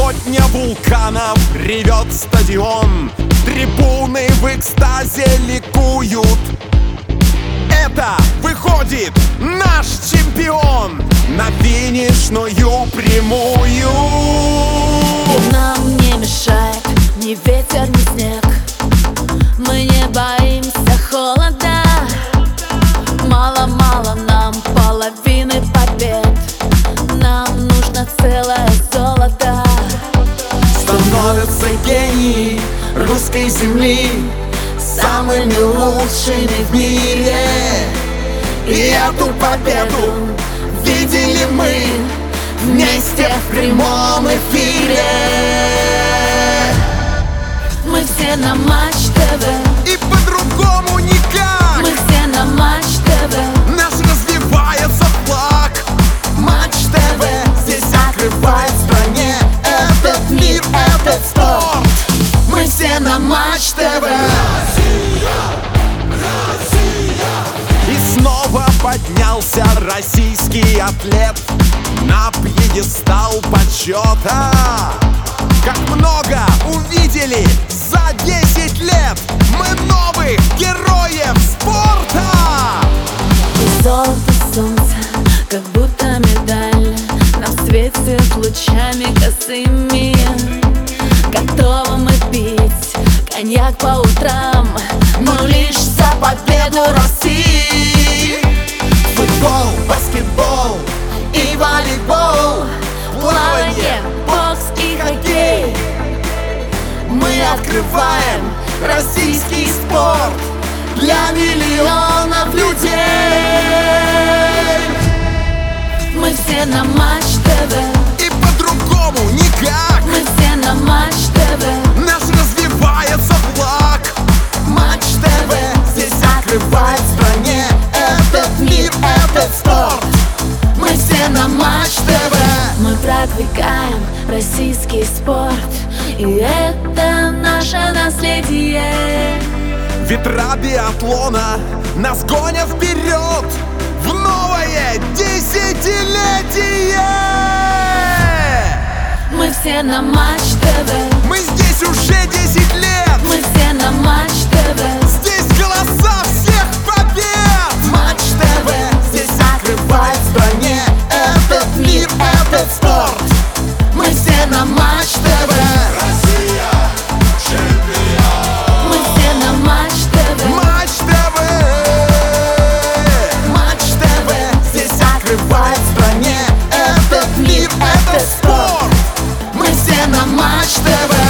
сотня вулканов, ревет стадион, трибуны в экстазе ликуют. Это выходит наш чемпион на финишную прямую. И нам не мешает ни ветер, ни снег. Мы не боимся холода. Мало-мало нам половины побед. Нам нужно целое золото. Становятся гении русской земли самыми лучшими в мире. И эту победу видели мы вместе в прямом эфире. Мы все на Матч ТВ, И по-другому никак. мы все на Матч ТВ. Наш развивается флаг. Матч ТВ здесь открывает в стране этот мир, этот спорт. Мы все на Матч ТВ. И снова поднялся российский атлет на пьедестал почета. Как много увидели за 10 лет мы новых героев спорта. И золото солнца, как будто медаль, нам светит лучами косыми. Готовы мы пить коньяк по утрам, но лишь за победу России. Футбол, баскетбол И волейбол, плавание, бокс и хоккей. мы открываем российский спорт для миллионов людей. Мы все на Матч ТВ, И по-другому никак. мы все на Матч ТВ. Наш развивается флаг. Матч ТВ здесь открывает в стране этот мир, этот спорт. Мы все на Матч ТВ. Мы продвигаем российский спорт, и это наше наследие. Ветра биатлона нас гонят вперед в новое десятилетие. Мы все на Матч ТВ, Мы здесь уже 10 лет. мы все на Матч ТВ. Здесь голоса всех побед. Матч ТВ здесь открывает в стране этот мир, этот спорт. Мы все на Матч ТВ. Россия чемпион. Мы все на Матч ТВ, Матч ТВ. Матч ТВ здесь открывает в стране этот мир, этот спорт. Мы все на Матч ТВ.